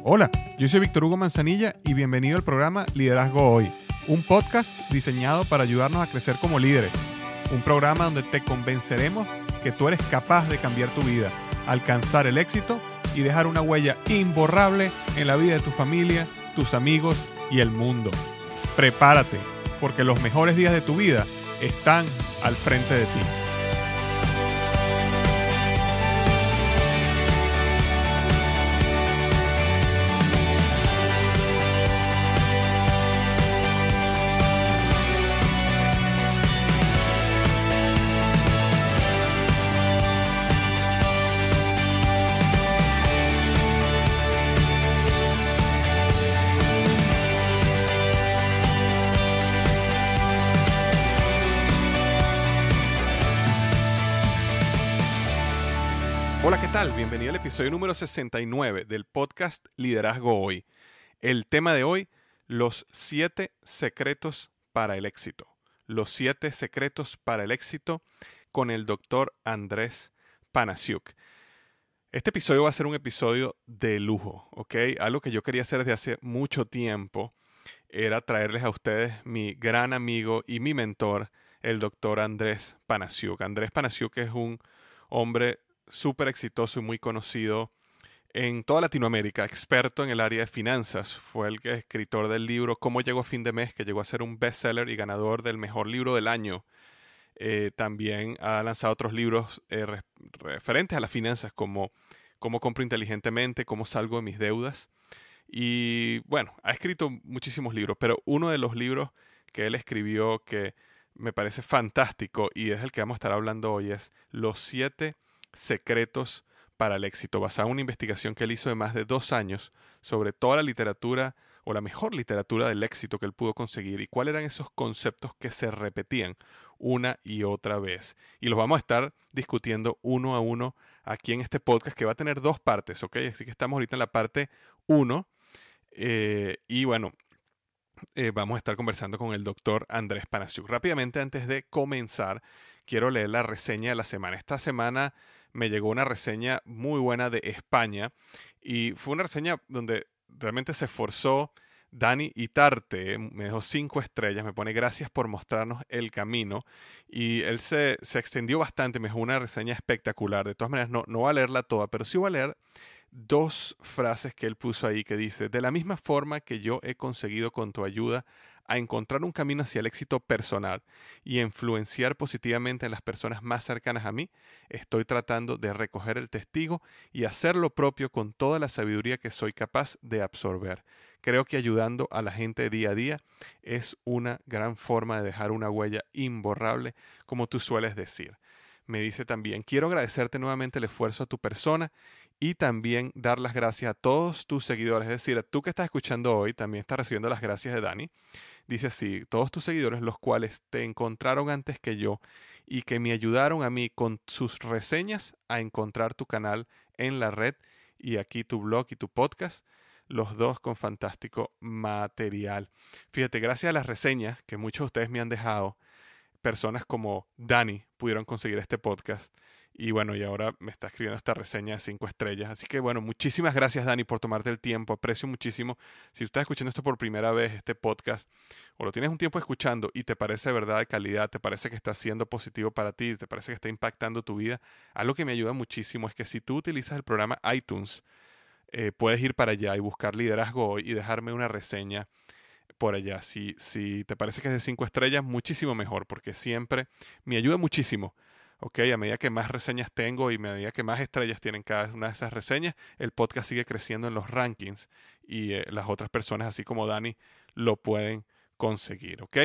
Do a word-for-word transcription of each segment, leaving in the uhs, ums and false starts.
Hola, yo soy Víctor Hugo Manzanilla y bienvenido al programa Liderazgo Hoy, un podcast diseñado para ayudarnos a crecer como líderes. Un programa donde te convenceremos que tú eres capaz de cambiar tu vida, alcanzar el éxito y dejar una huella imborrable en la vida de tu familia, tus amigos y el mundo. Prepárate, porque los mejores días de tu vida están al frente de ti. Hola, ¿qué tal? Bienvenido al episodio número sesenta y nueve del podcast Liderazgo Hoy. El tema de hoy, los siete secretos para el éxito. Los siete secretos para el éxito con el doctor Andrés Panasiuk. Este episodio va a ser un episodio de lujo, ¿ok? Algo que yo quería hacer desde hace mucho tiempo era traerles a ustedes mi gran amigo y mi mentor, el doctor Andrés Panasiuk. Andrés Panasiuk es un hombre súper exitoso y muy conocido en toda Latinoamérica, experto en el área de finanzas. Fue el escritor del libro Cómo llegó a fin de mes, que llegó a ser un bestseller y ganador del mejor libro del año. Eh, también ha lanzado otros libros eh, re referentes a las finanzas como Cómo compro inteligentemente, Cómo salgo de mis deudas. Y bueno, ha escrito muchísimos libros, pero uno de los libros que él escribió que me parece fantástico y es el que vamos a estar hablando hoy es Los siete secretos para el éxito, basado en una investigación que él hizo de más de dos años sobre toda la literatura o la mejor literatura del éxito que él pudo conseguir y cuáles eran esos conceptos que se repetían una y otra vez. Y los vamos a estar discutiendo uno a uno aquí en este podcast que va a tener dos partes, ¿ok? Así que estamos ahorita en la parte uno eh, y bueno, eh, vamos a estar conversando con el doctor Andrés Panasiuk. Rápidamente, antes de comenzar, quiero leer la reseña de la semana. Esta semana me llegó una reseña muy buena de España y fue una reseña donde realmente se esforzó Dani Itarte, me dejó cinco estrellas, me pone gracias por mostrarnos el camino y él se, se extendió bastante, me dejó una reseña espectacular. De todas maneras, no, no voy a leerla toda, pero sí voy a leer dos frases que él puso ahí que dice: de la misma forma que yo he conseguido con tu ayuda a encontrar un camino hacia el éxito personal y influenciar positivamente en las personas más cercanas a mí, estoy tratando de recoger el testigo y hacer lo propio con toda la sabiduría que soy capaz de absorber. Creo que ayudando a la gente día a día es una gran forma de dejar una huella imborrable, como tú sueles decir. Me dice también: quiero agradecerte nuevamente el esfuerzo a tu persona y también dar las gracias a todos tus seguidores. Es decir, tú que estás escuchando hoy también estás recibiendo las gracias de Dani. Dice así: todos tus seguidores, los cuales te encontraron antes que yo y que me ayudaron a mí con sus reseñas a encontrar tu canal en la red y aquí tu blog y tu podcast, los dos con fantástico material. Fíjate, gracias a las reseñas que muchos de ustedes me han dejado, personas como Dani pudieron conseguir este podcast. Y bueno, y ahora me está escribiendo esta reseña de cinco estrellas. Así que bueno, muchísimas gracias, Dani, por tomarte el tiempo. Aprecio muchísimo. Si tú estás escuchando esto por primera vez, este podcast, o lo tienes un tiempo escuchando y te parece de verdad de calidad, te parece que está siendo positivo para ti, te parece que está impactando tu vida, algo que me ayuda muchísimo es que si tú utilizas el programa iTunes, eh, puedes ir para allá y buscar Liderazgo Hoy y dejarme una reseña por allá. Si, si te parece que es de cinco estrellas, muchísimo mejor, porque siempre me ayuda muchísimo. Ok, a medida que más reseñas tengo y a medida que más estrellas tienen cada una de esas reseñas, el podcast sigue creciendo en los rankings y eh, las otras personas, así como Dani, lo pueden conseguir. Ok.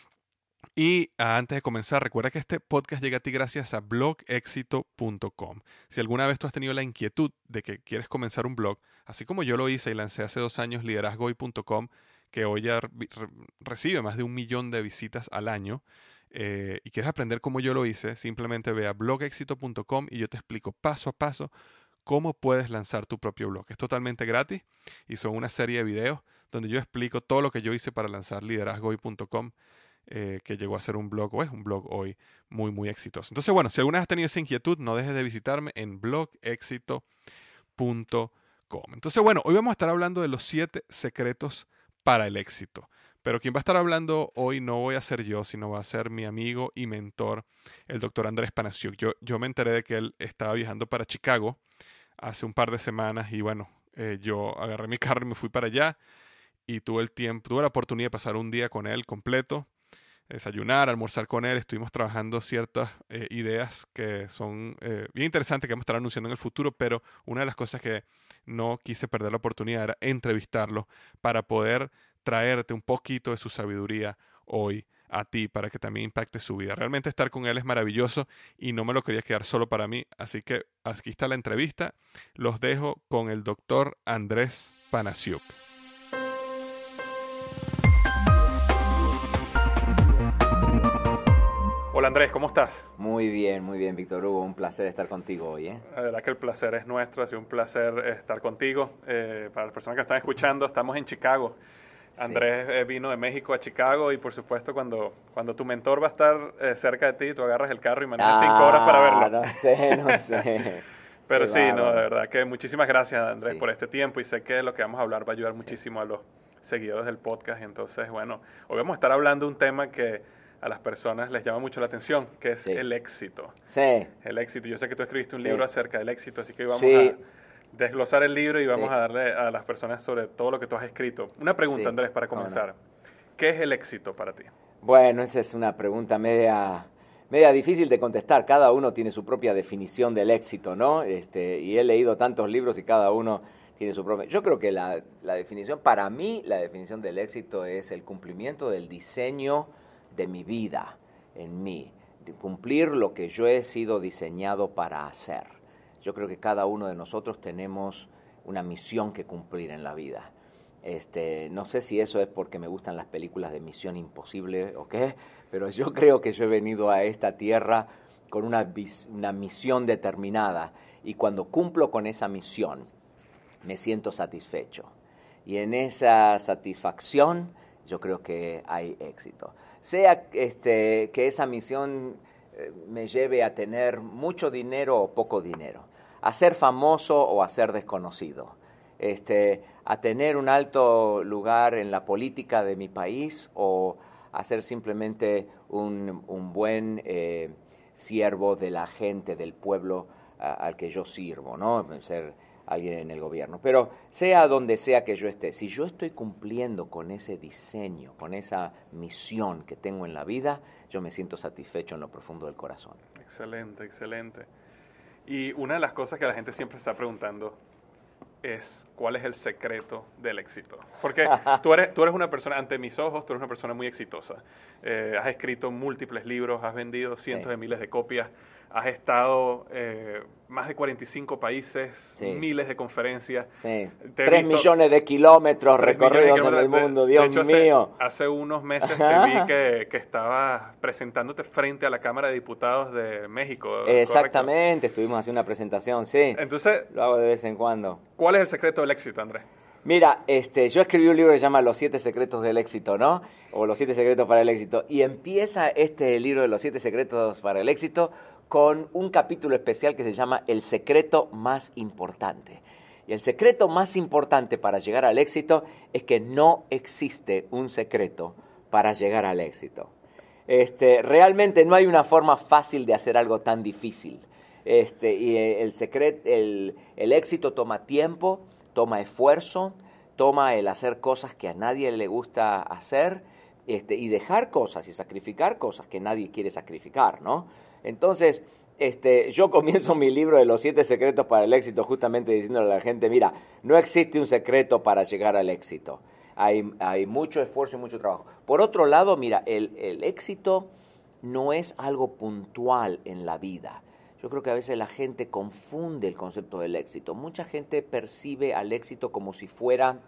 Y ah, antes de comenzar, recuerda que este podcast llega a ti gracias a blog éxito punto com. Si alguna vez tú has tenido la inquietud de que quieres comenzar un blog, así como yo lo hice y lancé hace dos años liderazgo hoy punto com, que hoy ya re recibe más de un millón de visitas al año, eh, y quieres aprender cómo yo lo hice, simplemente ve a blog éxito punto com y yo te explico paso a paso cómo puedes lanzar tu propio blog. Es totalmente gratis y son una serie de videos donde yo explico todo lo que yo hice para lanzar liderazgo hoy punto com. Eh, que llegó a ser un blog, o es un blog hoy muy, muy exitoso. Entonces, bueno, si alguna vez has tenido esa inquietud, no dejes de visitarme en blog éxito punto com. com. Entonces, bueno, hoy vamos a estar hablando de los siete secretos para el éxito. Pero quien va a estar hablando hoy no voy a ser yo, sino va a ser mi amigo y mentor, el doctor Andrés Panasiuk. Yo, yo me enteré de que él estaba viajando para Chicago hace un par de semanas y bueno, eh, yo agarré mi carro y me fui para allá y tuve el tiempo, tuve la oportunidad de pasar un día con él completo, desayunar, almorzar con él. Estuvimos trabajando ciertas eh, ideas que son eh, bien interesantes que vamos a estar anunciando en el futuro, pero una de las cosas que no quise perder la oportunidad era entrevistarlo para poder traerte un poquito de su sabiduría hoy a ti para que también impacte su vida. Realmente estar con él es maravilloso y no me lo quería quedar solo para mí, así que aquí está la entrevista. Los dejo con el doctor Andrés Panasiuk. Hola Andrés, ¿cómo estás? Muy bien, muy bien, Víctor Hugo. Un placer estar contigo hoy, ¿eh? La verdad que el placer es nuestro, ha sido un placer estar contigo. Eh, para las personas que están escuchando, estamos en Chicago. Andrés sí. eh, vino de México a Chicago y por supuesto cuando, cuando tu mentor va a estar eh, cerca de ti, tú agarras el carro y manejas ah, cinco horas para verlo. No sé, no sé. Pero Qué sí, bárbaro. no, de verdad que muchísimas gracias Andrés Sí. por este tiempo y sé que lo que vamos a hablar va a ayudar muchísimo sí. a los seguidores del podcast. Entonces, bueno, hoy vamos a estar hablando de un tema que a las personas les llama mucho la atención, que es sí. el éxito. Sí. El éxito. Yo sé que tú escribiste un sí. libro acerca del éxito, así que hoy vamos sí. a desglosar el libro y vamos sí. a darle a las personas sobre todo lo que tú has escrito. Una pregunta, sí. Andrés, para comenzar. No, no. ¿Qué es el éxito para ti? Bueno, esa es una pregunta media, media difícil de contestar. Cada uno tiene su propia definición del éxito, ¿no? Este, y he leído tantos libros y cada uno tiene su propia. Yo creo que la, la definición, para mí, la definición del éxito es el cumplimiento del diseño de mi vida, en mí, de cumplir lo que yo he sido diseñado para hacer. Yo creo que cada uno de nosotros tenemos una misión que cumplir en la vida. Este, no sé si eso es porque me gustan las películas de Misión Imposible o qué, pero yo creo que yo he venido a esta tierra con una, una misión determinada y cuando cumplo con esa misión me siento satisfecho. Y en esa satisfacción yo creo que hay éxito. Sea este, que esa misión eh, me lleve a tener mucho dinero o poco dinero, a ser famoso o a ser desconocido, este, a tener un alto lugar en la política de mi país o a ser simplemente un, un buen eh, siervo de la gente, del pueblo a, al que yo sirvo, ¿no? Ser alguien en el gobierno. Pero sea donde sea que yo esté, si yo estoy cumpliendo con ese diseño, con esa misión que tengo en la vida, yo me siento satisfecho en lo profundo del corazón. Excelente, excelente. Y una de las cosas que la gente siempre está preguntando es cuál es el secreto del éxito. Porque tú eres, tú eres una persona, ante mis ojos, tú eres una persona muy exitosa. Eh, has escrito múltiples libros, has vendido cientos sí. de miles de copias, has estado eh, más de cuarenta y cinco países, sí. miles de conferencias. Sí. Tres visto, millones de kilómetros recorridos en el mundo, de, Dios de hecho, mío. Hace, hace unos meses te vi que, que estabas presentándote frente a la Cámara de Diputados de México. Exactamente, ¿correcto? Estuvimos haciendo una presentación, sí. Entonces, lo hago de vez en cuando. ¿Cuál es el secreto del éxito, Andrés? Mira, este, yo escribí un libro que se llama Los siete secretos del éxito, ¿no? O Los siete secretos para el éxito. Y empieza este libro de Los siete secretos para el éxito con un capítulo especial que se llama El secreto más importante. Y el secreto más importante para llegar al éxito es que no existe un secreto para llegar al éxito. Este, realmente no hay una forma fácil de hacer algo tan difícil. Este, y el, secret, el, el éxito toma tiempo, toma esfuerzo, toma el hacer cosas que a nadie le gusta hacer, este, y dejar cosas y sacrificar cosas que nadie quiere sacrificar, ¿no? Entonces, este, yo comienzo mi libro de los siete secretos para el éxito justamente diciéndole a la gente, mira, no existe un secreto para llegar al éxito. Hay, hay mucho esfuerzo y mucho trabajo. Por otro lado, mira, el, el éxito no es algo puntual en la vida. Yo creo que a veces la gente confunde el concepto del éxito. Mucha gente percibe al éxito como si fuera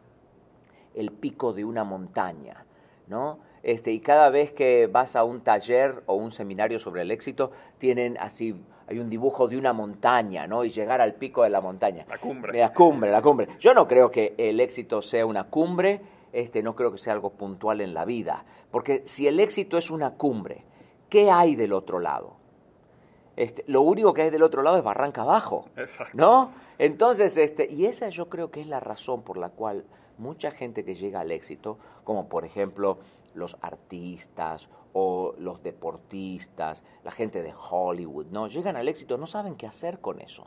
el pico de una montaña, ¿no? Este, y cada vez que vas a un taller o un seminario sobre el éxito, tienen así, hay un dibujo de una montaña, ¿no? Y llegar al pico de la montaña. La cumbre. La cumbre, la cumbre. Yo no creo que el éxito sea una cumbre, este, no creo que sea algo puntual en la vida. Porque si el éxito es una cumbre, ¿qué hay del otro lado? Este, lo único que hay del otro lado es barranca abajo, Exacto. ¿no? Entonces, este, y esa yo creo que es la razón por la cual mucha gente que llega al éxito, como por ejemplo los artistas o los deportistas, la gente de Hollywood, ¿no? Llegan al éxito, no saben qué hacer con eso.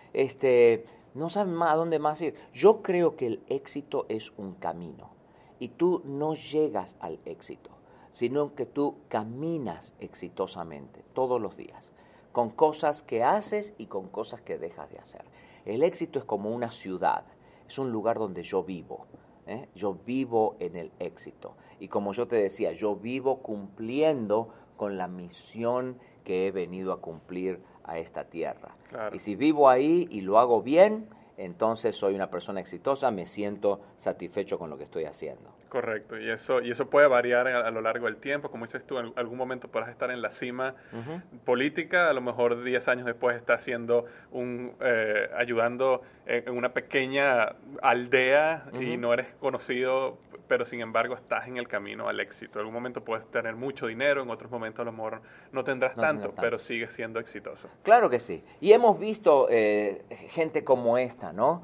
Este, no saben más a dónde más ir. Yo creo que el éxito es un camino y tú no llegas al éxito, sino que tú caminas exitosamente todos los días, con cosas que haces y con cosas que dejas de hacer. El éxito es como una ciudad, es un lugar donde yo vivo, ¿eh? Yo vivo en el éxito. Y como yo te decía, yo vivo cumpliendo con la misión que he venido a cumplir a esta tierra. Claro. Y si vivo ahí y lo hago bien, entonces soy una persona exitosa, me siento satisfecho con lo que estoy haciendo. Correcto, y eso, y eso puede variar a, a lo largo del tiempo. Como dices tú, en algún momento podrás estar en la cima uh-huh. política, a lo mejor diez años después estás haciendo un, eh, ayudando en, en una pequeña aldea uh-huh. y no eres conocido, pero sin embargo estás en el camino al éxito. En algún momento puedes tener mucho dinero, en otros momentos a lo mejor no tendrás no tanto, tanto, pero sigues siendo exitoso. Claro que sí, y hemos visto eh, gente como esta, ¿no?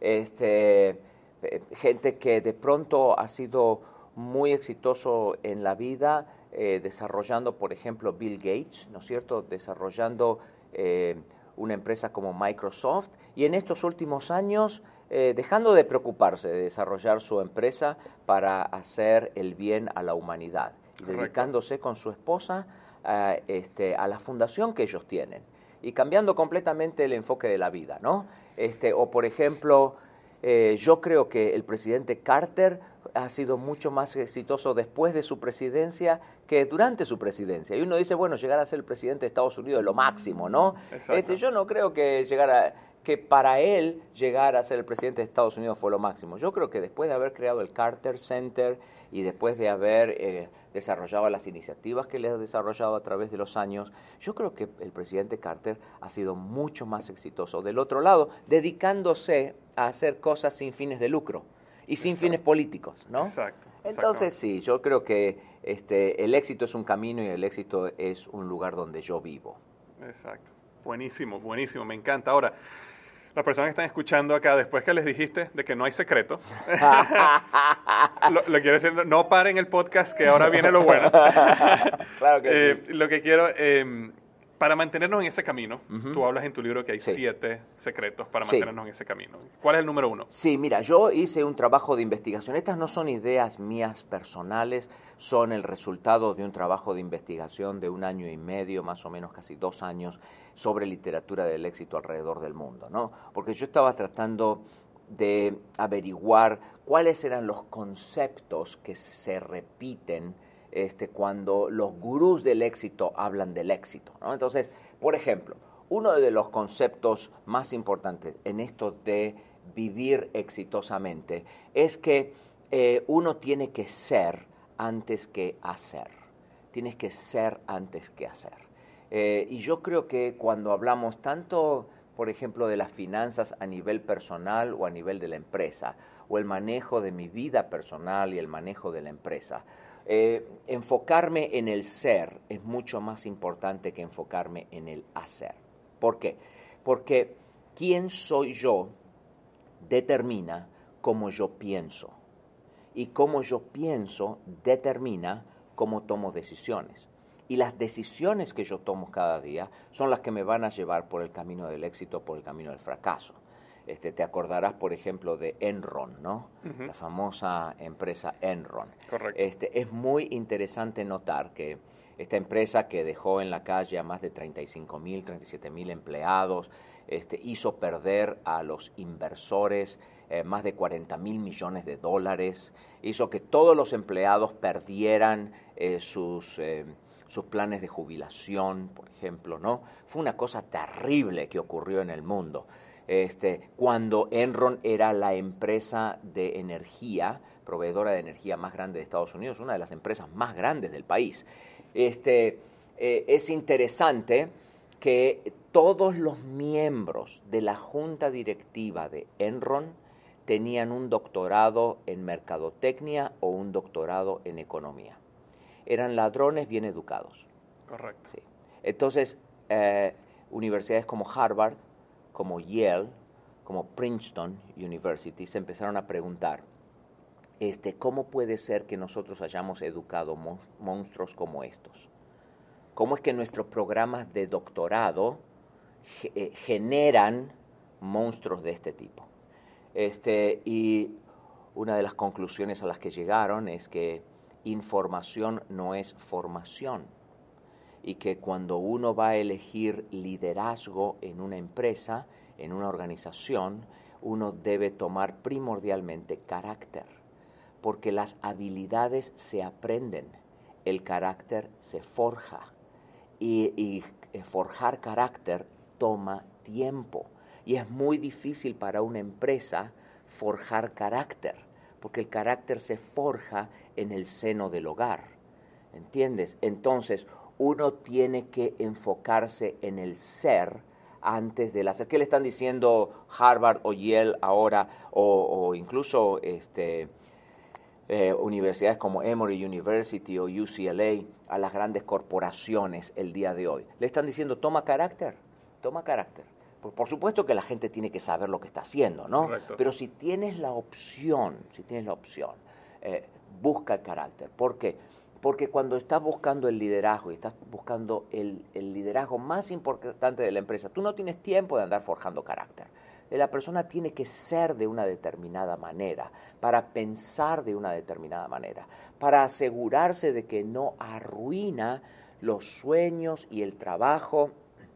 Este... gente que de pronto ha sido muy exitoso en la vida, eh, desarrollando, por ejemplo, Bill Gates, ¿no es cierto?, desarrollando eh, una empresa como Microsoft, y en estos últimos años eh, dejando de preocuparse de desarrollar su empresa para hacer el bien a la humanidad, y dedicándose con su esposa uh, este, a la fundación que ellos tienen, y cambiando completamente el enfoque de la vida, ¿no? Este, o, por ejemplo, Eh, yo creo que el presidente Carter ha sido mucho más exitoso después de su presidencia que durante su presidencia. Y uno dice, bueno, llegar a ser el presidente de Estados Unidos es lo máximo, ¿no? Este, yo no creo que llegar a, que para él llegar a ser el presidente de Estados Unidos fue lo máximo. Yo creo que después de haber creado el Carter Center y después de haber eh, desarrollado las iniciativas que le ha desarrollado a través de los años, yo creo que el presidente Carter ha sido mucho más exitoso del otro lado, dedicándose a hacer cosas sin fines de lucro y sin exacto. fines políticos, ¿no? Exacto. Entonces sí, yo creo que este, el éxito es un camino y el éxito es un lugar donde yo vivo. Exacto. Buenísimo, buenísimo, me encanta. Ahora, las personas que están escuchando acá, después que les dijiste de que no hay secreto, lo, lo quiero decir, no paren el podcast, que ahora viene lo bueno. Claro que eh, sí. Lo que quiero, eh, para mantenernos en ese camino, uh-huh. tú hablas en tu libro que hay sí. siete secretos para sí. mantenernos en ese camino. ¿Cuál es el número uno? Sí, mira, yo hice un trabajo de investigación. Estas no son ideas mías personales, son el resultado de un trabajo de investigación de un año y medio, más o menos casi dos años, sobre literatura del éxito alrededor del mundo, ¿no? Porque yo estaba tratando de averiguar cuáles eran los conceptos que se repiten este, cuando los gurús del éxito hablan del éxito, ¿no? Entonces, por ejemplo, uno de los conceptos más importantes en esto de vivir exitosamente es que eh, uno tiene que ser antes que hacer. Tienes que ser antes que hacer. Eh, y yo creo que cuando hablamos tanto, por ejemplo, de las finanzas a nivel personal o a nivel de la empresa, o el manejo de mi vida personal y el manejo de la empresa, eh, enfocarme en el ser es mucho más importante que enfocarme en el hacer. ¿Por qué? Porque quién soy yo determina cómo yo pienso. Y cómo yo pienso determina cómo tomo decisiones. Y las decisiones que yo tomo cada día son las que me van a llevar por el camino del éxito, por el camino del fracaso. Este, te acordarás, por ejemplo, de Enron, ¿no? Uh-huh. La famosa empresa Enron. Correcto. Este, es muy interesante notar que esta empresa que dejó en la calle a más de treinta y cinco mil, treinta y siete mil empleados, este, hizo perder a los inversores eh, más de cuarenta mil millones de dólares, hizo que todos los empleados perdieran eh, sus, eh, sus planes de jubilación, por ejemplo, ¿no? Fue una cosa terrible que ocurrió en el mundo. Este, cuando Enron era la empresa de energía, proveedora de energía más grande de Estados Unidos, una de las empresas más grandes del país. Este, eh, es interesante que todos los miembros de la junta directiva de Enron tenían un doctorado en mercadotecnia o un doctorado en economía. Eran ladrones bien educados. Correcto. Sí. Entonces, eh, universidades como Harvard, como Yale, como Princeton University se empezaron a preguntar, este, ¿cómo puede ser que nosotros hayamos educado mon- monstruos como estos? ¿Cómo es que nuestros programas de doctorado ge- eh, generan monstruos de este tipo? Este, y una de las conclusiones a las que llegaron es que información no es formación y que cuando uno va a elegir liderazgo en una empresa, en una organización, uno debe tomar primordialmente carácter, porque las habilidades se aprenden, el carácter se forja y, y forjar carácter toma tiempo y es muy difícil para una empresa forjar carácter, porque el carácter se forja en el seno del hogar, ¿entiendes? Entonces, uno tiene que enfocarse en el ser antes del hacer. ¿Qué le están diciendo Harvard o Yale ahora, o, o incluso este, eh, universidades como Emory University o U C L A a las grandes corporaciones el día de hoy? Le están diciendo, toma carácter, toma carácter. Por, por supuesto que la gente tiene que saber lo que está haciendo, ¿no? Correcto. Pero si tienes la opción, si tienes la opción, eh, busca el carácter. ¿Por qué? Porque cuando estás buscando el liderazgo y estás buscando el, el liderazgo más importante de la empresa, tú no tienes tiempo de andar forjando carácter. La persona tiene que ser de una determinada manera, para pensar de una determinada manera, para asegurarse de que no arruina los sueños y el trabajo,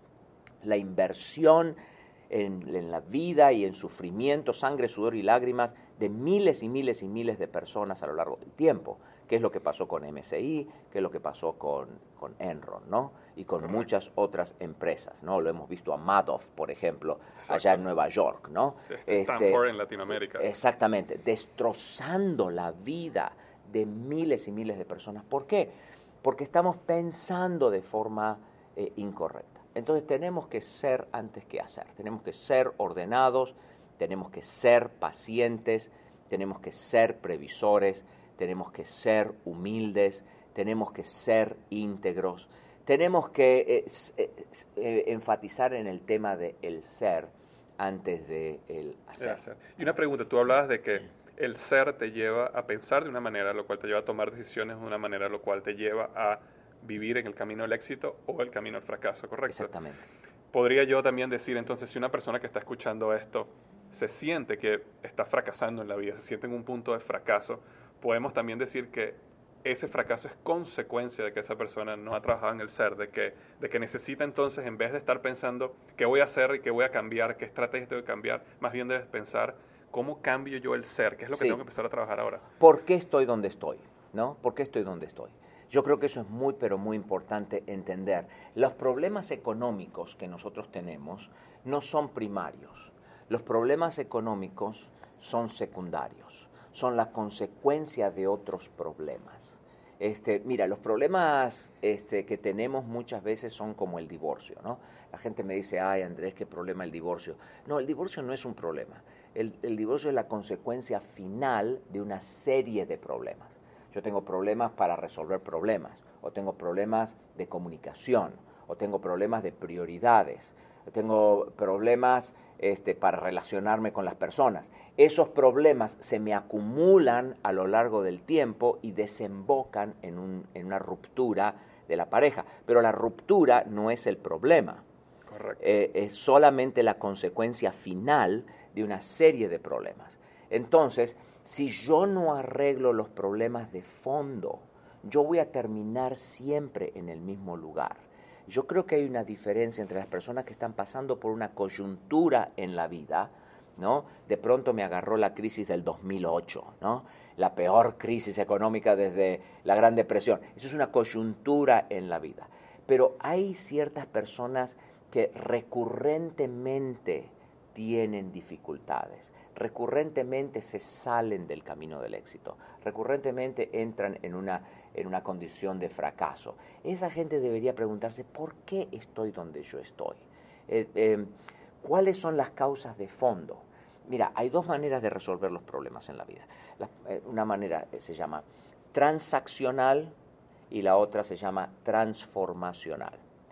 la inversión en, en la vida y en sufrimiento, sangre, sudor y lágrimas de miles y miles y miles de personas a lo largo del tiempo. ¿Qué es lo que pasó con M S I? ¿Qué es lo que pasó con, con Enron, ¿no? Y con Correcto. muchas otras empresas, ¿no? Lo hemos visto a Madoff, por ejemplo, Exacto. allá en Nueva York, ¿no? Este, Stanford en Latinoamérica. Exactamente, destrozando la vida de miles y miles de personas. ¿Por qué? Porque estamos pensando de forma eh, incorrecta. Entonces tenemos que ser antes que hacer, tenemos que ser ordenados, tenemos que ser pacientes, tenemos que ser previsores, tenemos que ser humildes, tenemos que ser íntegros, tenemos que eh, eh, eh, enfatizar en el tema del ser antes del de hacer. hacer. Y una pregunta, tú hablabas de que el ser te lleva a pensar de una manera, lo cual te lleva a tomar decisiones de una manera, lo cual te lleva a vivir en el camino del éxito o el camino al fracaso, ¿correcto? Exactamente. Podría yo también decir entonces, si una persona que está escuchando esto se siente que está fracasando en la vida, se siente en un punto de fracaso, podemos también decir que ese fracaso es consecuencia de que esa persona no ha trabajado en el ser, de que, de que necesita entonces, en vez de estar pensando qué voy a hacer y qué voy a cambiar, qué estrategia tengo que cambiar, más bien debes pensar cómo cambio yo el ser, qué es lo que Sí. tengo que empezar a trabajar ahora. ¿Por qué estoy donde estoy? ¿No? ¿Por qué estoy donde estoy? Yo creo que eso es muy, pero muy importante entender. Los problemas económicos que nosotros tenemos no son primarios. Los problemas económicos son secundarios, son la consecuencia de otros problemas. Este, mira, los problemas este, que tenemos muchas veces son como el divorcio, ¿no? La gente me dice, ay Andrés, ¿qué problema el divorcio? No, el divorcio no es un problema. El, el divorcio es la consecuencia final de una serie de problemas. Yo tengo problemas para resolver problemas, o tengo problemas de comunicación, o tengo problemas de prioridades, o tengo problemas este, para relacionarme con las personas. Esos problemas se me acumulan a lo largo del tiempo y desembocan en, un, en una ruptura de la pareja. Pero la ruptura no es el problema. Correcto. Eh, es solamente la consecuencia final de una serie de problemas. Entonces, si yo no arreglo los problemas de fondo, yo voy a terminar siempre en el mismo lugar. Yo creo que hay una diferencia entre las personas que están pasando por una coyuntura en la vida, ¿no? De pronto me agarró la crisis del dos mil ocho, ¿no? La peor crisis económica desde la Gran Depresión. Eso es una coyuntura en la vida. Pero hay ciertas personas que recurrentemente tienen dificultades, recurrentemente se salen del camino del éxito, recurrentemente entran en una, en una condición de fracaso. Esa gente debería preguntarse, ¿por qué estoy donde yo estoy? Eh, eh, ¿Cuáles son las causas de fondo? Mira, hay dos maneras de resolver los problemas en la vida. La, eh, una manera eh, se llama transaccional y la otra se llama transformacional.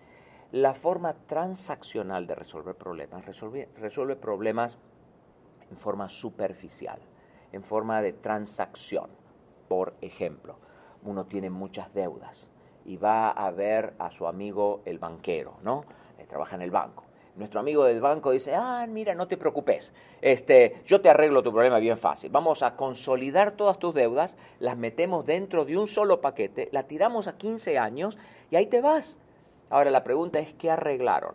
La forma transaccional de resolver problemas resuelve, resuelve problemas en forma superficial, en forma de transacción. Por ejemplo, uno tiene muchas deudas y va a ver a su amigo el banquero, ¿no? Eh, trabaja en el banco. Nuestro amigo del banco dice, ah, mira, no te preocupes, este, yo te arreglo tu problema bien fácil. Vamos a consolidar todas tus deudas, las metemos dentro de un solo paquete, la tiramos a quince años y ahí te vas. Ahora la pregunta es, ¿qué arreglaron?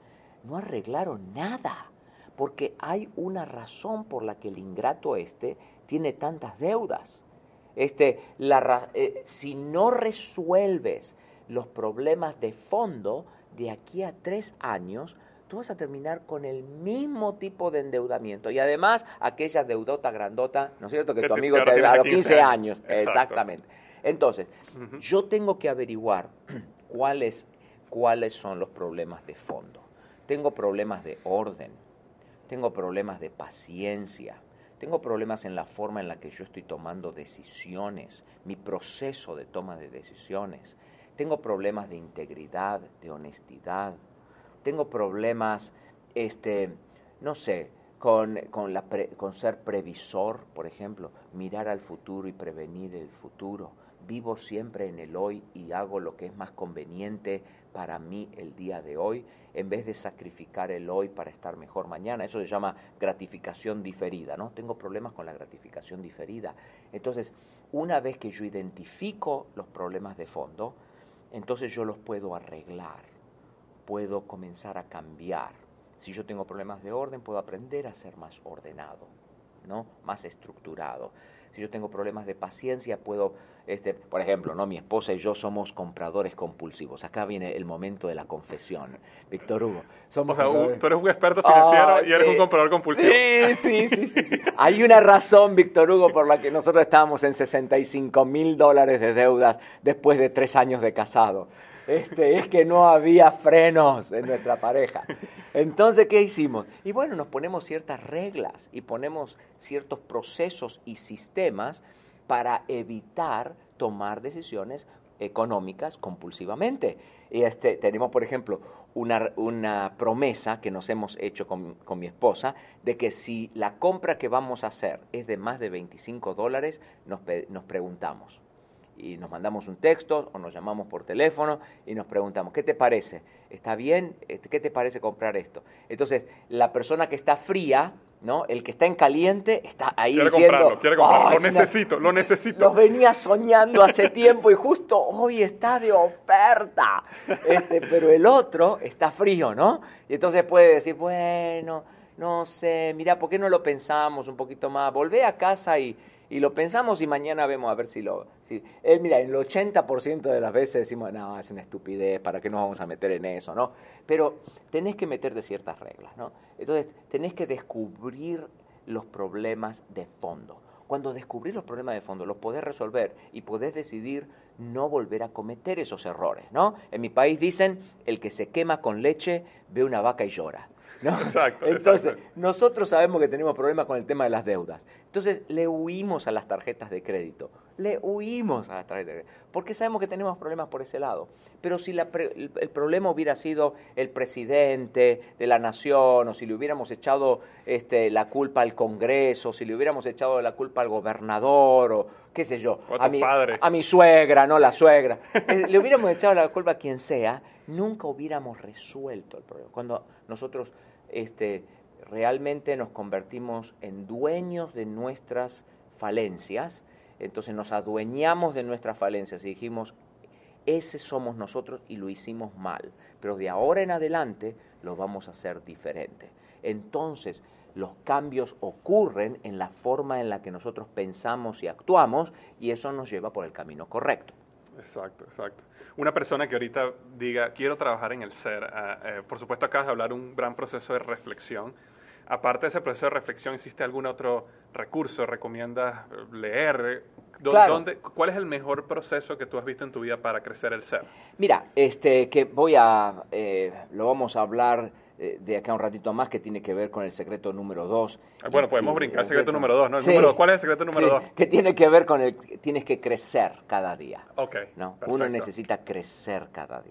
No arreglaron nada, porque hay una razón por la que el ingrato este tiene tantas deudas. Este, la, eh, si no resuelves los problemas de fondo, de aquí a tres años, tú vas a terminar con el mismo tipo de endeudamiento. Y además, aquella deudota grandota, ¿no es cierto? Que tu amigo te da a los quince años. Exacto. Exactamente. Entonces, uh-huh. yo tengo que averiguar cuáles, cuáles son los problemas de fondo. Tengo problemas de orden, tengo problemas de paciencia, tengo problemas en la forma en la que yo estoy tomando decisiones, mi proceso de toma de decisiones. Tengo problemas de integridad, de honestidad. Tengo problemas, este, no sé, con, con, la pre, con ser previsor, por ejemplo, mirar al futuro y prevenir el futuro. Vivo siempre en el hoy y hago lo que es más conveniente para mí el día de hoy, en vez de sacrificar el hoy para estar mejor mañana. Eso se llama gratificación diferida, ¿no? Tengo problemas con la gratificación diferida. Entonces, una vez que yo identifico los problemas de fondo, entonces yo los puedo arreglar. Puedo comenzar a cambiar. Si yo tengo problemas de orden, puedo aprender a ser más ordenado, ¿no? Más estructurado. Si yo tengo problemas de paciencia, puedo, este, por ejemplo, ¿no? Mi esposa y yo somos compradores compulsivos. Acá viene el momento de la confesión. Víctor Hugo, somos... O sea, tú eres un experto financiero oh, y eres sí. un comprador compulsivo. Sí, sí, sí, sí, sí. Hay una razón, Víctor Hugo, por la que nosotros estábamos en sesenta y cinco mil dólares de deudas después de tres años de casado. Este, es que no había frenos en nuestra pareja. Entonces, ¿qué hicimos? Y bueno, nos ponemos ciertas reglas y ponemos ciertos procesos y sistemas para evitar tomar decisiones económicas compulsivamente. Y este, tenemos, por ejemplo, una, una promesa que nos hemos hecho con, con mi esposa de que si la compra que vamos a hacer es de más de veinticinco dólares, nos, nos preguntamos. Y nos mandamos un texto o nos llamamos por teléfono y nos preguntamos, ¿qué te parece? ¿Está bien? ¿Qué te parece comprar esto? Entonces, la persona que está fría, ¿no? El que está en caliente está ahí quiere diciendo... comprarlo, quiere comprarlo, oh, lo necesito, una... lo necesito. Lo venía soñando hace tiempo y justo hoy está de oferta. Este, pero el otro está frío, ¿no? Y entonces puede decir, bueno, no sé, mira, ¿por qué no lo pensamos un poquito más? Volvé a casa y... Y lo pensamos y mañana vemos a ver si lo... Si, eh, mira, en el ochenta por ciento de las veces decimos, no, es una estupidez, ¿para qué nos vamos a meter en eso, no? Pero tenés que meterte ciertas reglas, ¿no? Entonces, tenés que descubrir los problemas de fondo. Cuando descubrís los problemas de fondo, los podés resolver y podés decidir no volver a cometer esos errores, ¿no? En mi país dicen, el que se quema con leche ve una vaca y llora, ¿no? Exacto. Entonces, exacto. nosotros sabemos que tenemos problemas con el tema de las deudas. Entonces, le huimos a las tarjetas de crédito. Le huimos a las tarjetas de crédito. Porque sabemos que tenemos problemas por ese lado. Pero si la pre, el, el problema hubiera sido el presidente de la nación, o si le hubiéramos echado este, la culpa al Congreso, si le hubiéramos echado la culpa al gobernador, o qué sé yo, o a, a, mi, padre. a mi suegra, no la suegra, eh, le hubiéramos echado la culpa a quien sea, nunca hubiéramos resuelto el problema. Cuando nosotros... este realmente nos convertimos en dueños de nuestras falencias, entonces nos adueñamos de nuestras falencias y dijimos, ese somos nosotros y lo hicimos mal, pero de ahora en adelante lo vamos a hacer diferente. Entonces, los cambios ocurren en la forma en la que nosotros pensamos y actuamos y eso nos lleva por el camino correcto. Exacto, exacto. Una persona que ahorita diga, quiero trabajar en el ser, uh, eh, por supuesto acabas de hablar un gran proceso de reflexión. Aparte de ese proceso de reflexión, ¿existe algún otro recurso? ¿Recomiendas leer? ¿Dó, claro. dónde, ¿Cuál es el mejor proceso que tú has visto en tu vida para crecer el ser? Mira, este, que voy a, eh, lo vamos a hablar eh, de acá un ratito más, que tiene que ver con el secreto número dos. Bueno, podemos y, brincar el el secreto secreto número dos, ¿no? El sí, número, ¿cuál es el secreto número que, dos? Que tiene que ver con el, tienes que crecer cada día. Ok, ¿no? perfecto. Uno necesita crecer cada día.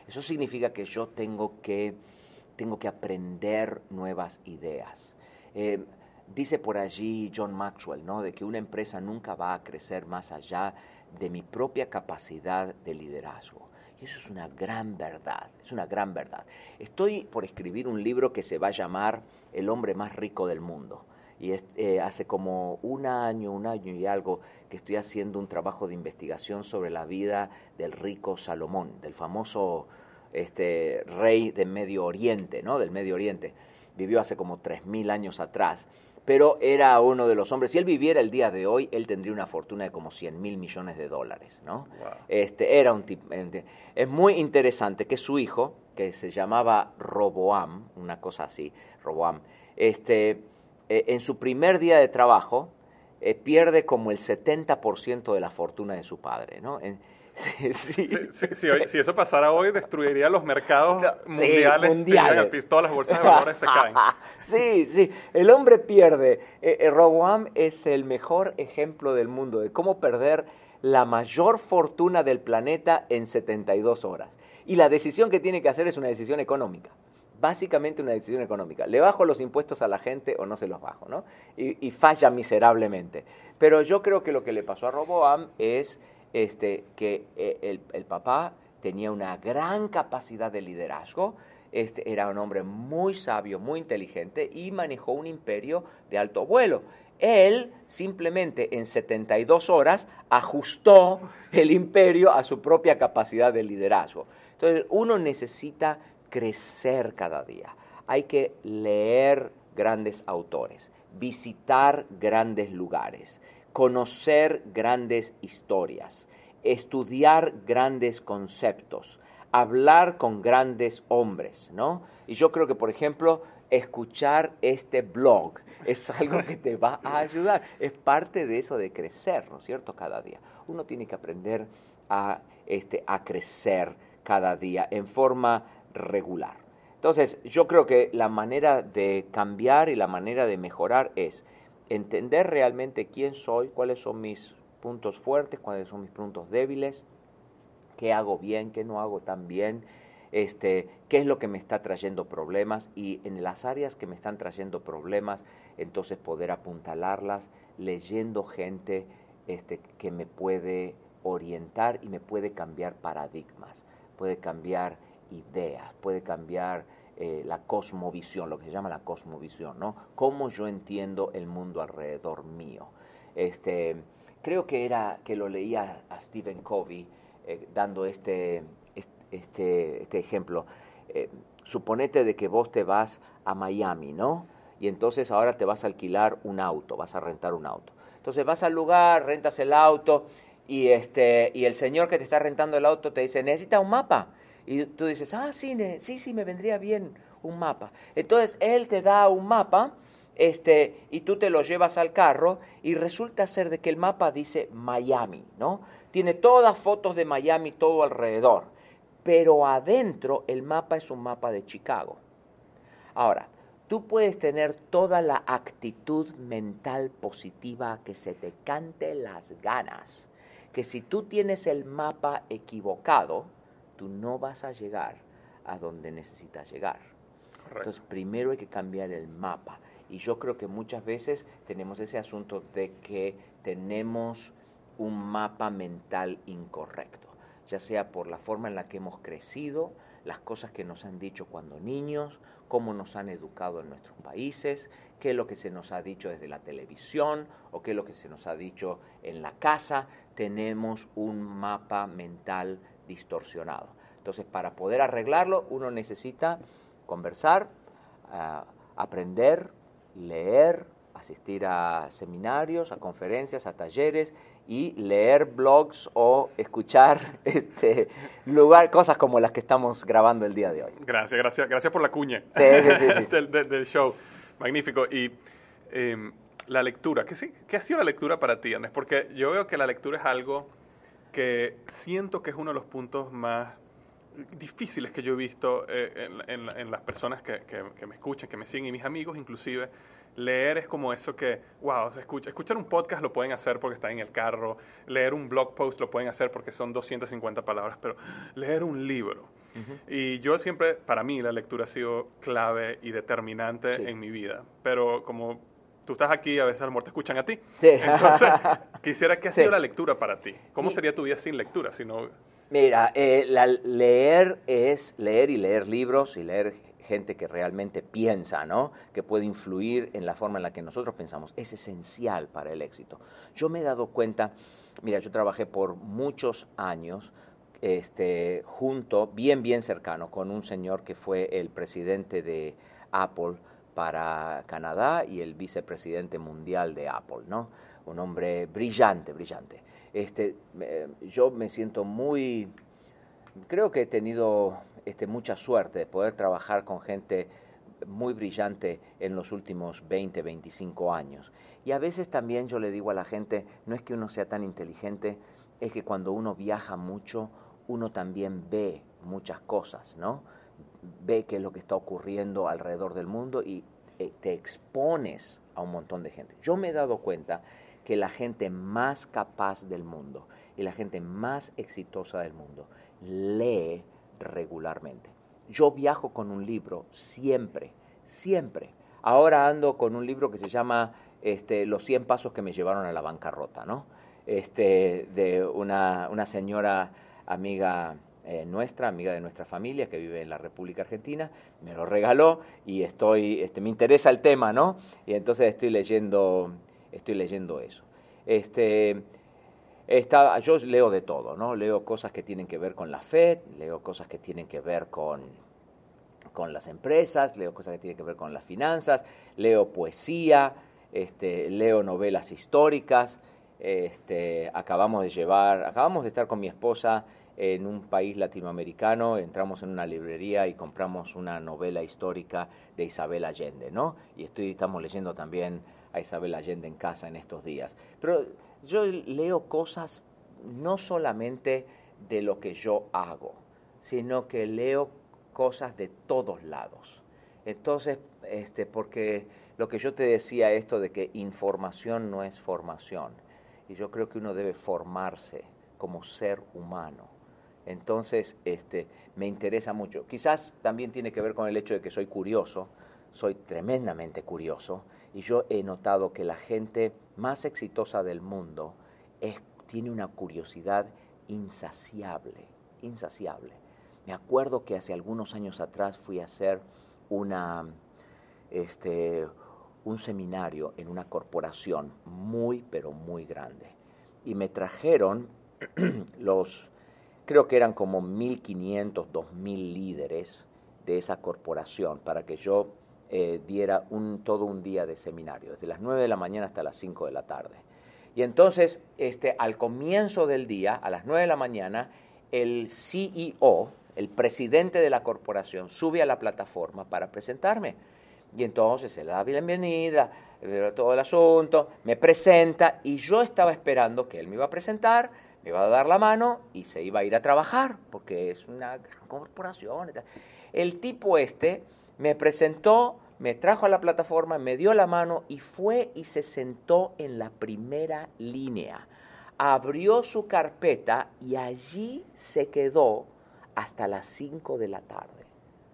Eso significa que yo tengo que, tengo que aprender nuevas ideas. Eh, dice por allí John Maxwell, ¿no?, de que una empresa nunca va a crecer más allá de mi propia capacidad de liderazgo. Y eso es una gran verdad, es una gran verdad. Estoy por escribir un libro que se va a llamar El hombre más rico del mundo. Y es, eh, hace como un año, un año y algo que estoy haciendo un trabajo de investigación sobre la vida del rico Salomón, del famoso este, rey del Medio Oriente, ¿no? Del Medio Oriente. Vivió hace como tres mil años atrás, pero era uno de los hombres. Si él viviera el día de hoy, él tendría una fortuna de como cien mil millones de dólares, ¿no? Wow. Este, era un tipo. Es muy interesante que su hijo, que se llamaba Roboam, una cosa así, Roboam, este, eh, en su primer día de trabajo, eh, pierde como el setenta por ciento de la fortuna de su padre, ¿no? En, sí. Sí, sí, sí, hoy, si eso pasara hoy, destruiría los mercados no, mundiales. Sí, mundiales. Sí, todas las bolsas de valores se caen. Sí, sí, el hombre pierde. Eh, eh, Roboam es el mejor ejemplo del mundo de cómo perder la mayor fortuna del planeta en setenta y dos horas. Y la decisión que tiene que hacer es una decisión económica. Básicamente una decisión económica. ¿Le bajo los impuestos a la gente o no se los bajo, ¿no? Y, y falla miserablemente. Pero yo creo que lo que le pasó a Roboam es este, que eh, el, el papá tenía una gran capacidad de liderazgo. Este, era un hombre muy sabio, muy inteligente y manejó un imperio de alto vuelo. Él simplemente en setenta y dos horas ajustó el imperio a su propia capacidad de liderazgo. Entonces, uno necesita crecer cada día. Hay que leer grandes autores, visitar grandes lugares, conocer grandes historias, estudiar grandes conceptos, hablar con grandes hombres, ¿no? Y yo creo que, por ejemplo, escuchar este blog es algo que te va a ayudar. Es parte de eso de crecer, ¿no es cierto? Cada día. Uno tiene que aprender a, este, a crecer cada día en forma regular. Entonces, yo creo que la manera de cambiar y la manera de mejorar es entender realmente quién soy, cuáles son mis puntos fuertes, cuáles son mis puntos débiles, qué hago bien, qué no hago tan bien, este, qué es lo que me está trayendo problemas y en las áreas que me están trayendo problemas, entonces poder apuntalarlas leyendo gente este, que me puede orientar y me puede cambiar paradigmas, puede cambiar ideas, puede cambiar eh, la cosmovisión, lo que se llama la cosmovisión, ¿no? Cómo yo entiendo el mundo alrededor mío. Este, creo que era que lo leía a Stephen Covey eh, dando este, este, este ejemplo. Eh, suponete de que vos te vas a Miami, ¿no? Y entonces ahora te vas a alquilar un auto, vas a rentar un auto. Entonces vas al lugar, rentas el auto y, este, y el señor que te está rentando el auto te dice, ¿necesita un mapa? Y tú dices, ah, sí, sí, sí, me vendría bien un mapa. Entonces él te da un mapa este, y tú te lo llevas al carro y resulta ser de que el mapa dice Miami, ¿no? Tiene todas fotos de Miami todo alrededor, pero adentro el mapa es un mapa de Chicago. Ahora, tú puedes tener toda la actitud mental positiva que se te cante las ganas, que si tú tienes el mapa equivocado, tú no vas a llegar a donde necesitas llegar. Correcto. Entonces, primero hay que cambiar el mapa. Y yo creo que muchas veces tenemos ese asunto de que tenemos un mapa mental incorrecto, ya sea por la forma en la que hemos crecido, las cosas que nos han dicho cuando niños, cómo nos han educado en nuestros países, qué es lo que se nos ha dicho desde la televisión o qué es lo que se nos ha dicho en la casa. Tenemos un mapa mental distorsionado. Entonces, para poder arreglarlo, uno necesita conversar, uh, aprender, leer, asistir a seminarios, a conferencias, a talleres y leer blogs o escuchar este, lugar, cosas como las que estamos grabando el día de hoy. Gracias, gracias, gracias por la cuña sí, sí, sí, sí. del, del, del show. Magnífico. Y eh, la lectura, ¿qué, ¿qué ha sido la lectura para ti, Andrés? Porque yo veo que la lectura es algo que siento que es uno de los puntos más difíciles que yo he visto eh, en, en, en las personas que, que, que me escuchan, que me siguen y mis amigos inclusive. Leer es como eso que, wow, escucha, escuchar un podcast lo pueden hacer porque están en el carro, leer un blog post lo pueden hacer porque son doscientas cincuenta palabras, pero leer un libro Uh-huh. Y yo siempre, para mí, la lectura ha sido clave y determinante sí. en mi vida. Pero como tú estás aquí, a veces a lo mejor te escuchan a ti. Sí. Entonces, quisiera, ¿qué ha sido sí. la lectura para ti? ¿Cómo y, sería tu vida sin lectura? Si no... Mira, eh, la, leer es leer y leer libros y leer gente que realmente piensa, ¿no? Que puede influir en la forma en la que nosotros pensamos. Es esencial para el éxito. Yo me he dado cuenta, mira, yo trabajé por muchos años este, junto, bien, bien cercano, con un señor que fue el presidente de Apple para Canadá y el vicepresidente mundial de Apple, ¿no? Un hombre brillante, brillante. Este, eh, yo me siento muy, creo que he tenido este, mucha suerte de poder trabajar con gente muy brillante en los últimos veinte, veinticinco años. Y a veces también yo le digo a la gente, no es que uno sea tan inteligente, es que cuando uno viaja mucho, uno también ve muchas cosas, ¿no? Ve qué es lo que está ocurriendo alrededor del mundo y eh, te expones a un montón de gente. Yo me he dado cuenta que la gente más capaz del mundo y la gente más exitosa del mundo lee regularmente. Yo viajo con un libro siempre, siempre. Ahora ando con un libro que se llama este, Los cien pasos que me llevaron a la bancarrota, ¿no? Este, de una, una señora amiga eh, nuestra, amiga de nuestra familia que vive en la República Argentina, me lo regaló y estoy, este, me interesa el tema, ¿no? Y entonces estoy leyendo... Estoy leyendo eso. Este, está, yo leo de todo, ¿no? Leo cosas que tienen que ver con la Fed, leo cosas que tienen que ver con, con las empresas, leo cosas que tienen que ver con las finanzas, leo poesía, este, leo novelas históricas. Este, acabamos de llevar, acabamos de estar con mi esposa en un país latinoamericano, entramos en una librería y compramos una novela histórica de Isabel Allende, ¿no? Y estoy, estamos leyendo también a Isabel Allende en casa en estos días. Pero yo leo cosas no solamente de lo que yo hago, sino que leo cosas de todos lados. Entonces, este, porque lo que yo te decía, esto de que información no es formación, y yo creo que uno debe formarse como ser humano. Entonces, este, me interesa mucho. Quizás también tiene que ver con el hecho de que soy curioso, soy tremendamente curioso, y yo he notado que la gente más exitosa del mundo es, tiene una curiosidad insaciable, insaciable. Me acuerdo que hace algunos años atrás fui a hacer una, este, un seminario en una corporación muy, pero muy grande. Y me trajeron los, creo que eran como mil quinientos, dos mil líderes de esa corporación para que yo eh, diera un, todo un día de seminario, desde las nueve de la mañana hasta las cinco de la tarde. Y entonces, este, al comienzo del día, a las nueve de la mañana, el C E O, el presidente de la corporación, sube a la plataforma para presentarme. Y entonces se le da bienvenida, todo el asunto, me presenta, y yo estaba esperando que él me iba a presentar, me iba a dar la mano y se iba a ir a trabajar, porque es una gran corporación. El tipo este me presentó, me trajo a la plataforma, me dio la mano y fue y se sentó en la primera línea. Abrió su carpeta y allí se quedó hasta las cinco de la tarde.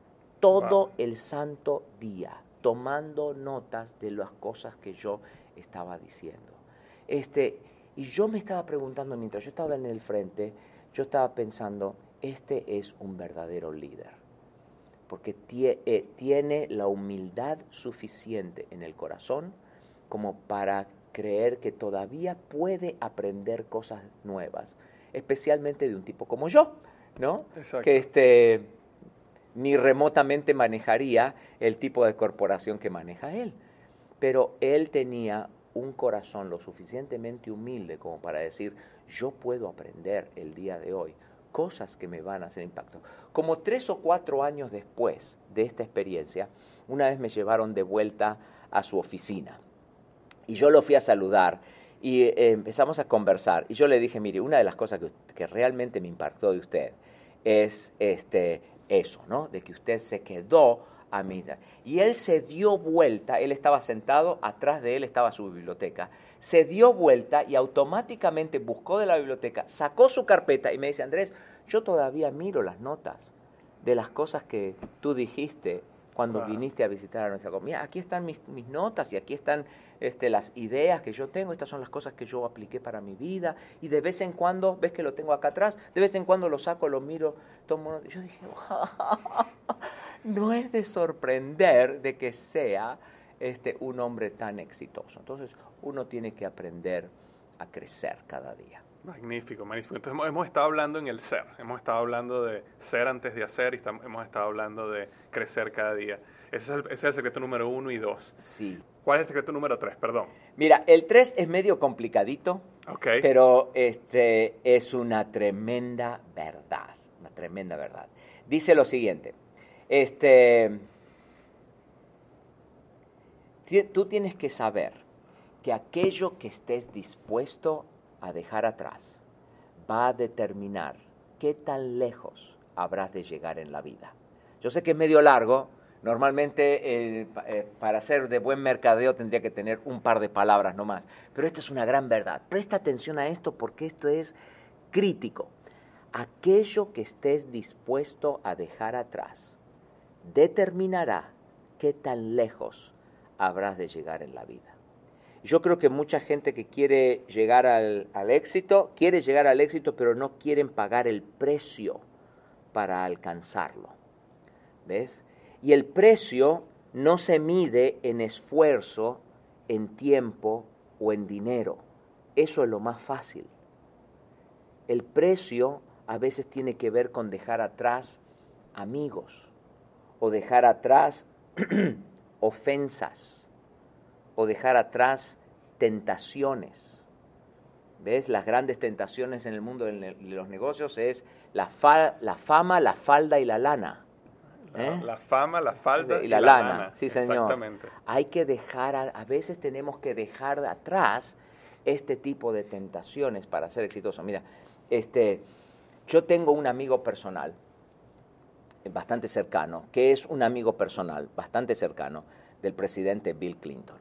Todo wow. el santo día, tomando notas de las cosas que yo estaba diciendo. Este, y yo me estaba preguntando, mientras yo estaba en el frente, yo estaba pensando, este es un verdadero líder, porque tie, eh, tiene la humildad suficiente en el corazón como para creer que todavía puede aprender cosas nuevas, especialmente de un tipo como yo, ¿no? Exacto. Que este, ni remotamente manejaría el tipo de corporación que maneja él. Pero él tenía un corazón lo suficientemente humilde como para decir, yo puedo aprender el día de hoy cosas que me van a hacer impacto. Como tres o cuatro años después de esta experiencia, una vez me llevaron de vuelta a su oficina y yo lo fui a saludar y eh, empezamos a conversar y yo le dije, mire, una de las cosas que, que realmente me impactó de usted es este, eso, ¿no? De que usted se quedó a mí. Y él se dio vuelta, él estaba sentado, atrás de él estaba su biblioteca, se dio vuelta y automáticamente buscó de la biblioteca, sacó su carpeta y me dice, Andrés, yo todavía miro las notas, de las cosas que tú dijiste cuando Wow. viniste a visitar a nuestra comunidad. Aquí están mis, mis notas y aquí están este, las ideas que yo tengo, estas son las cosas que yo apliqué para mi vida, y de vez en cuando, ves que lo tengo acá atrás, de vez en cuando lo saco, lo miro, tomo, yo dije, wow, no es de sorprender de que sea este, un hombre tan exitoso. Entonces, uno tiene que aprender a crecer cada día. Magnífico, magnífico. Entonces hemos, hemos estado hablando en el ser, hemos estado hablando de ser antes de hacer y estamos, hemos estado hablando de crecer cada día. Ese es, el, ese es el secreto número uno y dos. Sí. ¿Cuál es el secreto número tres? Perdón. Mira, el tres es medio complicadito, Okay. pero este, es una tremenda verdad, una tremenda verdad. Dice lo siguiente, este, tú tienes que saber que aquello que estés dispuesto a dejar atrás va a determinar qué tan lejos habrás de llegar en la vida. Yo sé que es medio largo, normalmente eh, eh, para ser de buen mercadeo tendría que tener un par de palabras nomás, pero esto es una gran verdad. Presta atención a esto porque esto es crítico. Aquello que estés dispuesto a dejar atrás determinará qué tan lejos habrás de llegar en la vida. Yo creo que mucha gente que quiere llegar al, al éxito, quiere llegar al éxito, pero no quieren pagar el precio para alcanzarlo. ¿Ves? Y el precio no se mide en esfuerzo, en tiempo o en dinero. Eso es lo más fácil. El precio a veces tiene que ver con dejar atrás amigos o dejar atrás ofensas o dejar atrás tentaciones. ¿Ves? Las grandes tentaciones en el mundo de los negocios es la, fa la fama, la falda y la lana. La, ¿Eh? la fama, la falda y, y la, la lana. lana. Sí, señor. Exactamente. Hay que dejar, a, a veces tenemos que dejar atrás este tipo de tentaciones para ser exitoso. Mira, este, yo tengo un amigo personal, bastante cercano, que es un amigo personal, bastante cercano, del presidente Bill Clinton.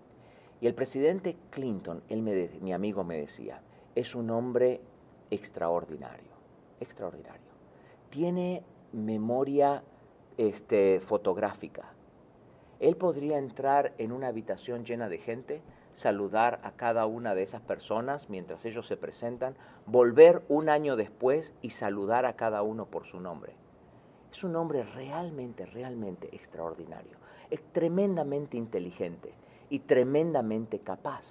Y el presidente Clinton, él me de, mi amigo me decía, es un hombre extraordinario, extraordinario. Tiene memoria este, fotográfica. Él podría entrar en una habitación llena de gente, saludar a cada una de esas personas mientras ellos se presentan, volver un año después y saludar a cada uno por su nombre. Es un hombre realmente, realmente extraordinario. Es tremendamente inteligente y tremendamente capaz.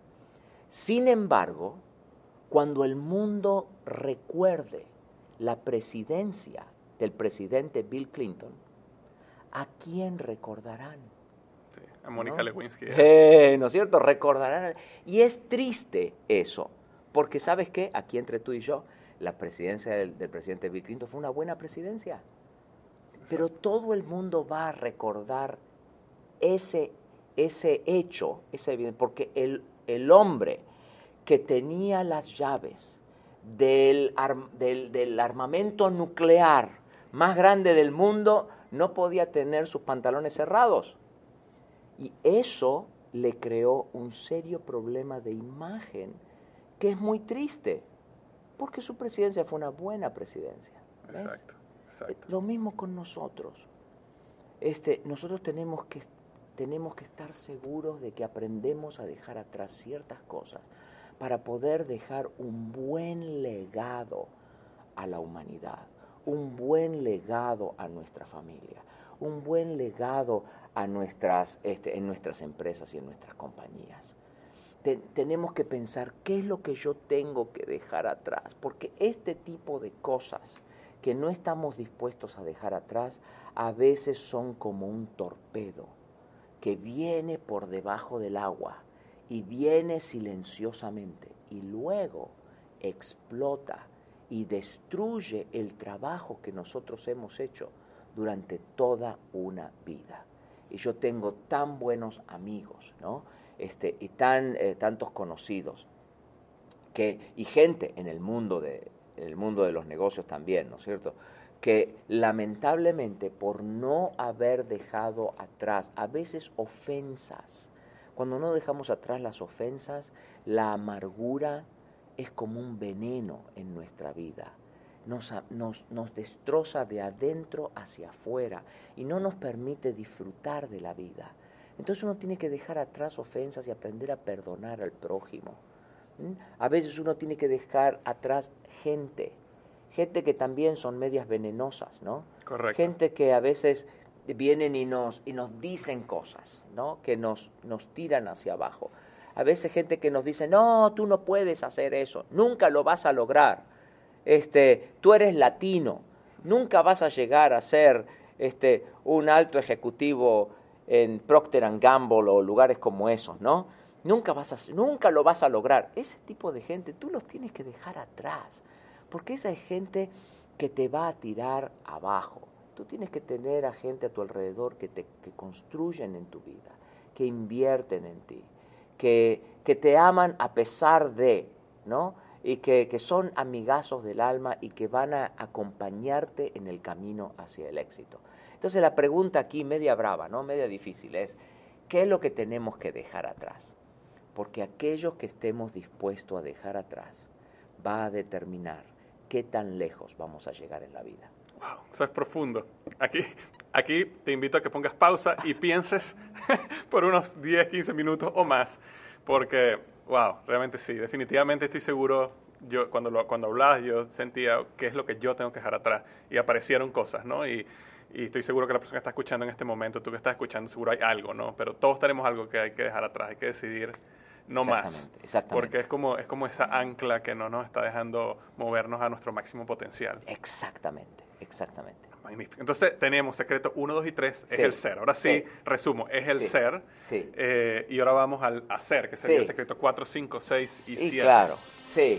Sin embargo, cuando el mundo recuerde la presidencia del presidente Bill Clinton, ¿a quién recordarán? Sí, a Mónica ¿No? Lewinsky. Eh, ¿No es cierto? Recordarán. Y es triste eso, porque ¿sabes qué? Aquí entre tú y yo, la presidencia del, del presidente Bill Clinton fue una buena presidencia. Pero todo el mundo va a recordar ese, ese hecho, ese, porque el, el hombre que tenía las llaves del, del, del armamento nuclear más grande del mundo no podía tener sus pantalones cerrados. Y eso le creó un serio problema de imagen que es muy triste, porque su presidencia fue una buena presidencia. ¿Ves? Exacto, exacto. Lo mismo con nosotros. Este, nosotros tenemos que, tenemos que estar seguros de que aprendemos a dejar atrás ciertas cosas para poder dejar un buen legado a la humanidad, un buen legado a nuestra familia, un buen legado a nuestras, este, en nuestras empresas y en nuestras compañías. Te, tenemos que pensar qué es lo que yo tengo que dejar atrás, porque este tipo de cosas que no estamos dispuestos a dejar atrás a veces son como un torpedo que viene por debajo del agua y viene silenciosamente y luego explota y destruye el trabajo que nosotros hemos hecho durante toda una vida. Y yo tengo tan buenos amigos, ¿no? Este, y tan, eh, tantos conocidos que, y gente en el mundo de, en el mundo de los negocios también, ¿no es cierto?, que lamentablemente por no haber dejado atrás a veces ofensas, cuando no dejamos atrás las ofensas, la amargura es como un veneno en nuestra vida nos, nos, nos destroza de adentro hacia afuera y no nos permite disfrutar de la vida. Entonces uno tiene que dejar atrás ofensas y aprender a perdonar al prójimo. ¿Mm? A veces uno tiene que dejar atrás gente, gente que también son medias venenosas, ¿no? Correcto. Gente que a veces vienen y nos, y nos dicen cosas, ¿no? Que nos, nos tiran hacia abajo. A veces gente que nos dice, no, tú no puedes hacer eso, nunca lo vas a lograr. Este, tú eres latino, nunca vas a llegar a ser este, un alto ejecutivo en Procter and Gamble o lugares como esos, ¿no? Nunca, vas a, nunca lo vas a lograr. Ese tipo de gente tú los tienes que dejar atrás, porque esa es gente que te va a tirar abajo. Tú tienes que tener a gente a tu alrededor que te que construyen en tu vida, que invierten en ti, que, que te aman a pesar de, ¿no? Y que, que son amigazos del alma y que van a acompañarte en el camino hacia el éxito. Entonces la pregunta aquí, media brava, ¿no? Media difícil, es ¿qué es lo que tenemos que dejar atrás? Porque aquello que estemos dispuestos a dejar atrás va a determinar qué tan lejos vamos a llegar en la vida. Wow, eso es profundo. Aquí, aquí te invito a que pongas pausa y pienses por unos diez, quince minutos o más, porque, wow, realmente sí, definitivamente estoy seguro, yo cuando, lo, cuando hablabas yo sentía qué es lo que yo tengo que dejar atrás y aparecieron cosas, ¿no? Y, y estoy seguro que la persona que está escuchando en este momento, tú que estás escuchando, seguro hay algo, ¿no? Pero todos tenemos algo que hay que dejar atrás, hay que decidir no más, exactamente. Porque es como, es como esa ancla que no nos está dejando movernos a nuestro máximo potencial. Exactamente, exactamente. Magnífico. Entonces tenemos secreto uno, dos y tres, es Sí, el ser. Ahora sí, sí. resumo, es el Sí, ser. sí. Eh, y ahora vamos al hacer, que sería Sí. el secreto cuatro, cinco, seis y Sí, siete. claro, sí.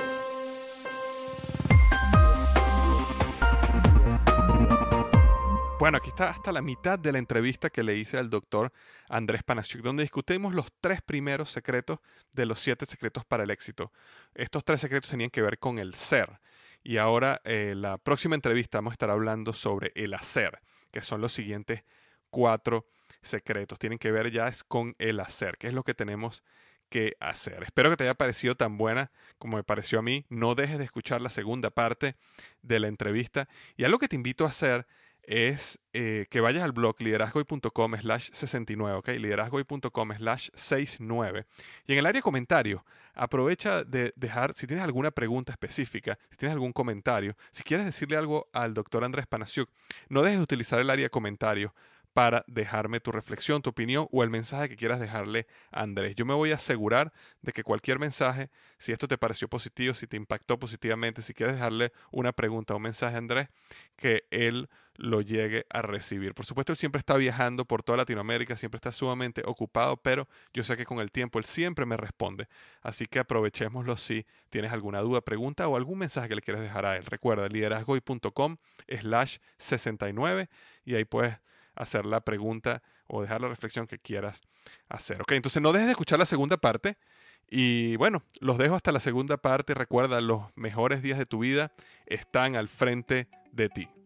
Bueno, aquí está hasta la mitad de la entrevista que le hice al doctor Andrés Panasiuk, donde discutimos los tres primeros secretos de los siete secretos para el éxito. Estos tres secretos tenían que ver con el ser. Y ahora, eh, la próxima entrevista vamos a estar hablando sobre el hacer, que son los siguientes cuatro secretos. Tienen que ver ya es con el hacer, que es lo que tenemos que hacer. Espero que te haya parecido tan buena como me pareció a mí. No dejes de escuchar la segunda parte de la entrevista. Y algo que te invito a hacer es eh, que vayas al blog liderazgoy.com slash 69, ¿ok? liderazgoy.com slash 69. Y en el área de comentarios, aprovecha de dejar, si tienes alguna pregunta específica, si tienes algún comentario, si quieres decirle algo al doctor Andrés Panasiuk, no dejes de utilizar el área de comentarios para dejarme tu reflexión, tu opinión o el mensaje que quieras dejarle a Andrés. Yo me voy a asegurar de que cualquier mensaje, si esto te pareció positivo, si te impactó positivamente, si quieres dejarle una pregunta o un mensaje a Andrés, que él lo llegue a recibir. Por supuesto, él siempre está viajando por toda Latinoamérica, siempre está sumamente ocupado, pero yo sé que con el tiempo él siempre me responde. Así que aprovechémoslo si tienes alguna duda, pregunta o algún mensaje que le quieres dejar a él. Recuerda, liderazgoy.com slash 69 y ahí puedes hacer la pregunta o dejar la reflexión que quieras hacer. Ok, entonces no dejes de escuchar la segunda parte y bueno, los dejo hasta la segunda parte. Recuerda, los mejores días de tu vida están al frente de ti.